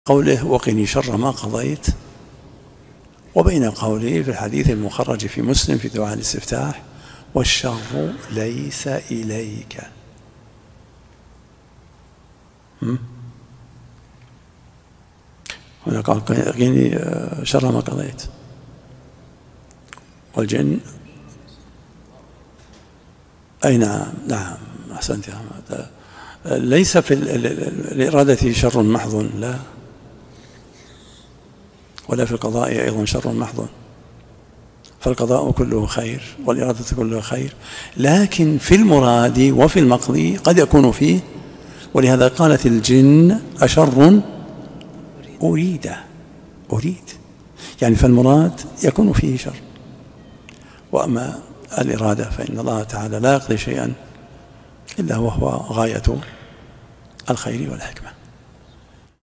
قوله وقني شر ما قضيت، وبين قوله في الحديث المخرج في مسلم في دعاء الاستفتاح والشر ليس إليك. هنا قال قني شر ما قضيت، والجن أي نعم أحسنت يا أحمد، ليس في الإرادة شر محض، لا، ولا في القضاء أيضا شر محض، فالقضاء كله خير والإرادة كلها خير، لكن في المراد وفي المقضي قد يكون فيه، ولهذا قالت الجن أشر أريد يعني فالمراد يكون فيه شر، وأما الإرادة فإن الله تعالى لا يقضي شيئا إلا وهو غاية الخير والحكمة.